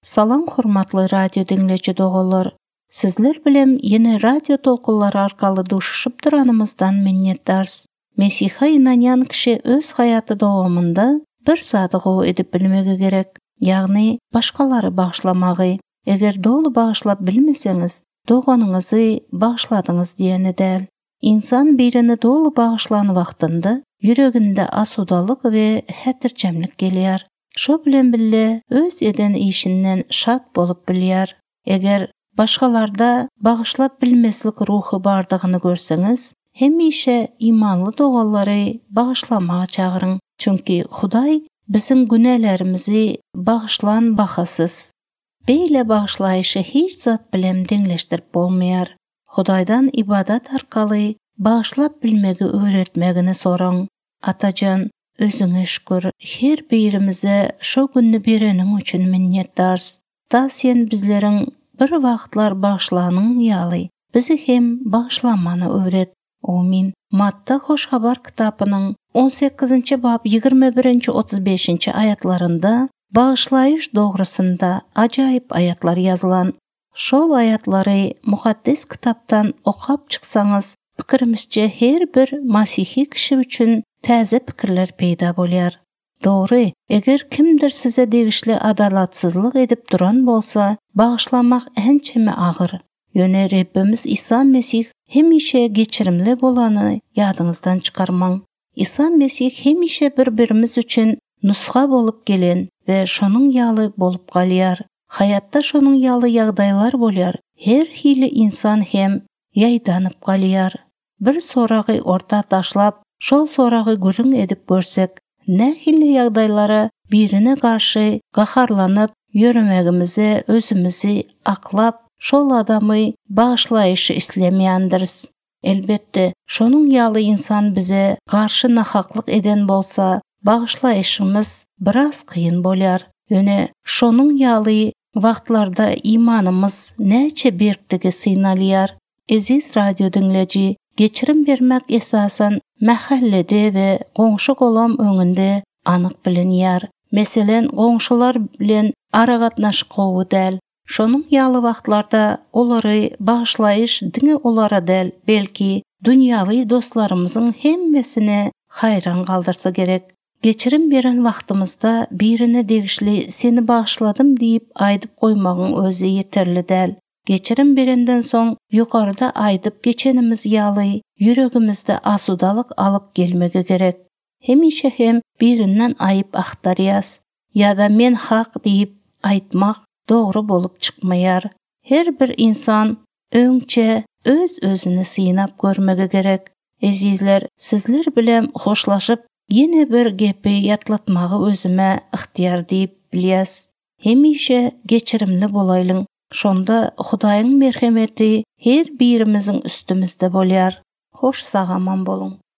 Salam hurmatly radio dinleyici dogolar. Sizler bilem yeni radio tolkunları arkalı duşuşup duranımızdan minnettarız. Mesiha inanyan kişi öz hayatı davamında bir sadığı edip bilmegi gerek. Yani başkaları bağışlamağı. Eğer dolu bağışlap bilmeseniz, doğanınızı bağışladınız diyeni del. İnsan birini dolu bağışlanı vaxtında yüreğinde asudalık ve hətirçemlik geliyar. Şo bilen bille öz eden işinden şat bolup biliyar. Eğer başkalarda bağışlap bilmeslik ruhu bardığını görseniz, hemişe imanlı doğalları bağışlamağa çağırın. Çünkü Huday bizim günahlarımızı bağışlan bahasız. Beyle bağışlayışı hiç zat bilem denleştirip bolmayar. Hudaydan ibadat arkalı bağışlap bilmegi öğretmegini sorun. Atacan, özüňe şükür, her birimize şo günni berenin üçün minnetdarız. Da sen bizlerin bir wagtlar bağışlanyň ýaly, bizi hem bağışlamany öwret. Amin. Matta Hoş Habar kitabının 18-nji bab 21-nji 35-nji ayatlarında bağışlayış dogrusunda ajaýyp ayatlar ýazylan. Şol ayatlary muqaddes kitaptan okap çyksaňyz, pikirimizçe her bir masihi kişi üçün täze pikirler peýda bolýar. Dogry, eger kimdir size degişli adalatsızlyk edip duran bolsa, bağışlamak ençeme agyr. Ýöne Rabbimiz İsa Mesih hemişe geçirimli bolany ýadyňyzdan çykarmaň. İsa Mesih hemişe bir-birimiz üçün nusha bolup gelen ve şonuň ýaly bolup galýar. Hayatda şonuň ýaly ýagdaýlar bolýar. Her hili insan hem ýaýdanyp galýar. Bir soragy orta taşlap, şol soragy gürüň edip görsek, nähili ýagdaýlara birine garşy gaharlanyp ýörmegimize özümizi aklap, şol adamy bağışlayışı islemeýändirs. Elbette, şonuň ýaly insan bize garşy nahaklyk eden bolsa, bağışlayışymız biraz kıyın bolýar. Ýöne şonuň ýaly wagtlarda imanymız näçe berkdigi synalyar. Eziz radio dinleyici, geçirim bermek esasan mahallede ve goňşy golam öňünde anyk bilinýär. Meselen goňşular bilen ara gatnaşyk gowy däl. Şonuň ýaly wagtlarda olary bağışlayış diňe olara däl, belki dünýäwi dostlarymyzyň hemmesine hayran galdyrsa gerek. Geçirim beren wagtymyzda birine degişli seni bağışladym diýip aýdyp goýmagyň özü ýeterli däl. Geçirim berenden soň ýokarda aýdyp geçenimiz ýaly ýüregimizde asudalyk alyp gelmegi gerek. Hemişe hem birinden aýyp aktarýas ýa-da men hak diýip aýtmak dogry bolup çykmaýar. Her bir insan öňçe öz özüni synap görmegi gerek. Ezizler, sizler bilen hoşlaşyp yine bir gepi ýatlatmagy özüme ihtiýar diýip bilýäs. Hemişe geçirimli bolaýlyň. Şonda Hudaýyň merhemeti her birimiziň üstümizde bolýar. Hoş sagaman bolun.